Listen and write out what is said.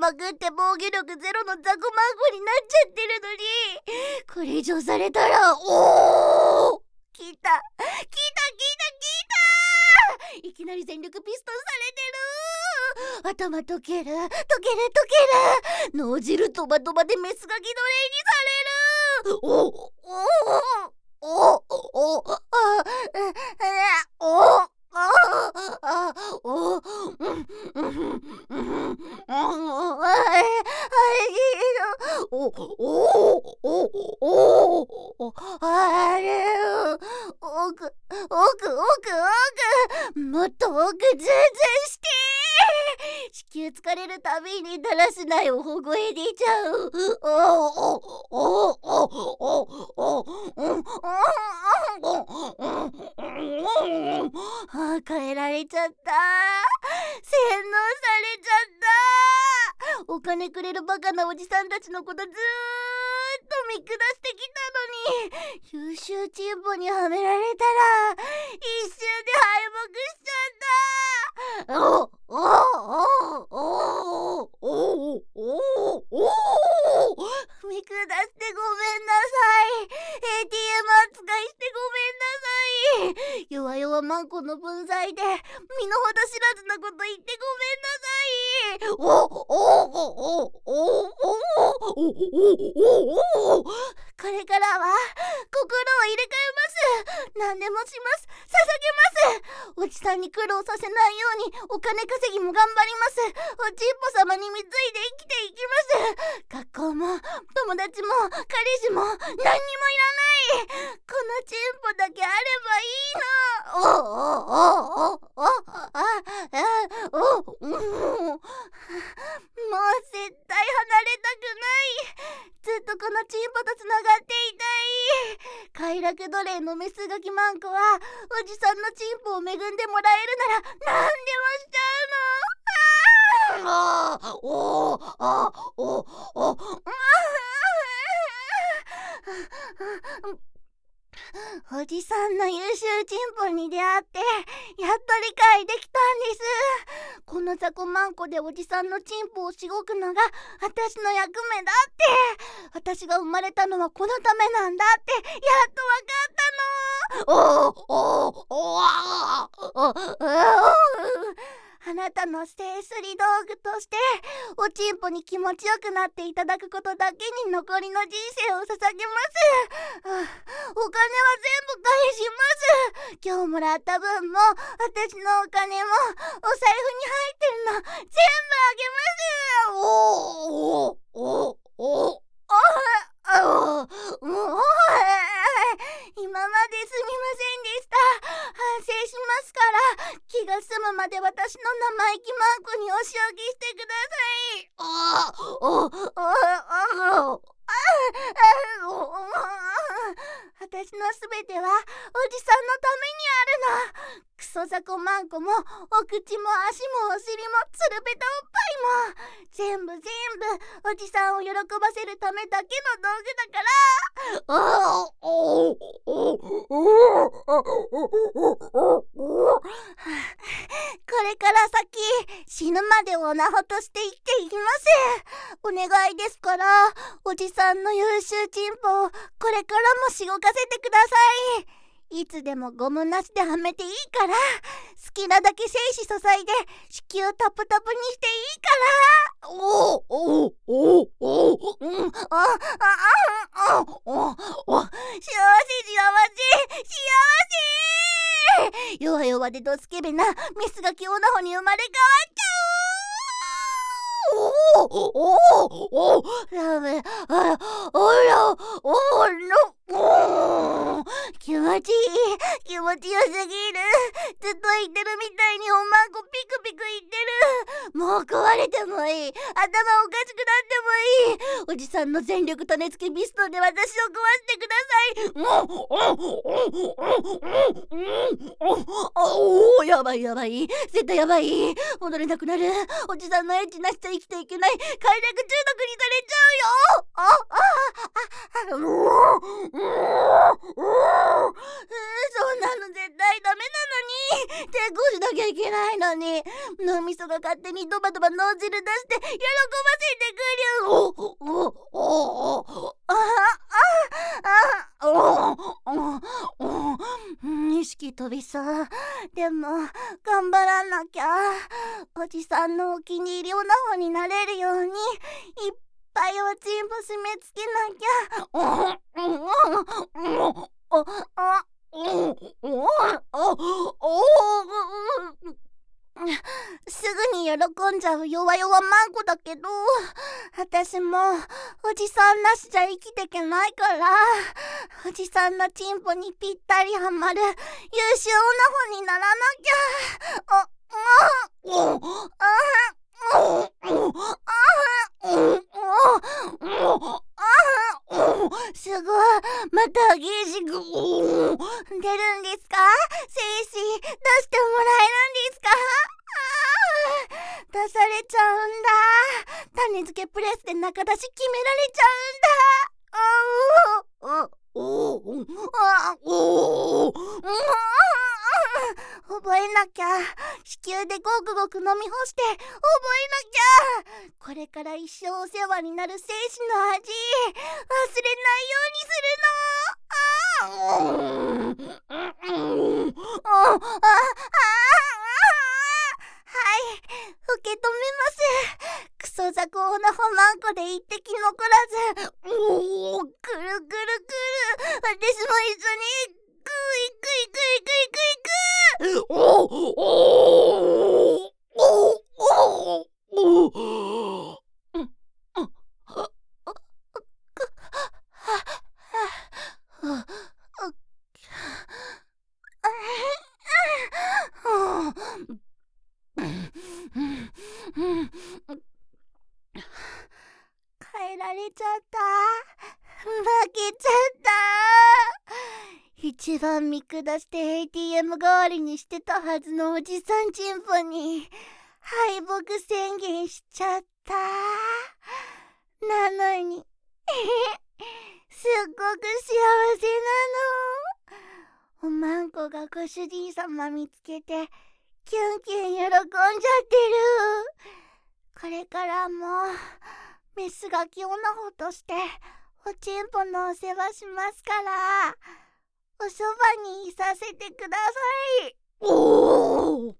まくって防御力ゼロのザコマンコになっちゃってるのに、これ以上されたら、おお、来たいきなり全力ピストンされてる。頭溶ける脳汁トバトバでメスガキ奴隷にされる。もっと奥ズンズンして地球疲れるたびにだらしないおほ声出ちゃう。変えられちゃった。洗脳されちゃった。お金くれるバカなおじさんたちのことずーっと見下してきたのに、優秀チンポにはめられたら一瞬で敗北しちゃった。見下してごめんなさい。 ATM 扱いしてごめんなさい。弱々マンコの分際で身の程知らずなこと言ってごめんなさい。これからは心を入れ替えます。何でもします。捧げます。おじさんに苦労させないようにお金稼ぎも頑張ります。おちんぽ様に貢いで生きていきます。学校も友達も彼氏も何にもいらない。このチンポだけあればいいの。もう絶対離れたくない。ずっとこのチンポとつながっていたい。快楽奴隷のメスガキマンコはおじさんのチンポを恵んでもらえるなら何でもしちゃうの。おじさんの優秀チンポに出会ってやっと理解できたんです。このザコマンコでおじさんのチンポをしごくのが私の役目だって。私が生まれたのはこのためなんだってやっとわかったの。あなたの性すり道具としておちんぽに気持ちよくなっていただくことだけに残りの人生を捧げます。お金は全部返します。今日もらった分も私のお金もお財布に入ってるの全部あげます。今まですみませんでした。反省しますから、気が済むまで私の生意気マンコにお仕置きしてください。私のすべてはおじさんのためにあるの。クソザコマンコもお口も足もお尻もつるべたおっぱいも全部おじさんを喜ばせるためだけの道具だから。これから先死ぬまでオナホとして生きていきます。お願いですからおじさんの優秀チンポをこれからもしごかせてください。いつでもゴムなしではめていいから、好きなだけ精子注いで子宮タプタプにしていいから。弱々でドスケベなメスガキオナホに生まれ変わっちゃう。ラブ気持ちよすぎる。ずっと言ってるみたいにおまんこピクピク言ってる。もう壊れてもいい。頭おかしくなってもいい。おじさんの全力種付けピストンで私を壊してください。やばい絶対やばい。戻れなくなる。おじさんのエッチなしちゃ生きていけない。快楽中毒にされちゃうよ。そんなの絶対ダメなのに。抵抗しなきゃいけないのに。脳みそが勝手にドバドバ脳汁出して喜ばせてくる。意識飛びそう。でも頑張らなきゃ。おじさんのお気に入りオナホになれるようにいっぱいおちんぽ締め付けなきゃ。すぐに喜んじゃう弱々マンコだけど、私もおじさんなしじゃ生きてけないから、おじさんのチンポにぴったりはまる優秀オナホにならなきゃ。すごい、またゲージ出るんですか？精子出してもらえるんですか？出されちゃうんだ。種付けプレスで中出し決められちゃうんだ。覚えなきゃ。子宮でごくごく飲み干して覚えなきゃ。これから一生お世話になる精子の味忘れないようにするの。はい、受け止めます。クソ雑魚オナホマンコで一滴残らず。くるくるくる。私も一緒にグイグイグイグイグイグ変えられちゃった。負けちゃった。一番見下して ATM 代わりにしてたはずのおじさんチンポに敗北宣言しちゃった。なのにすっごく幸せなの。おまんこがご主人様見つけてキュンキュン喜んじゃってる。これからもメスガキオナホとしておちんぽのお世話しますから、おそばにいさせてください。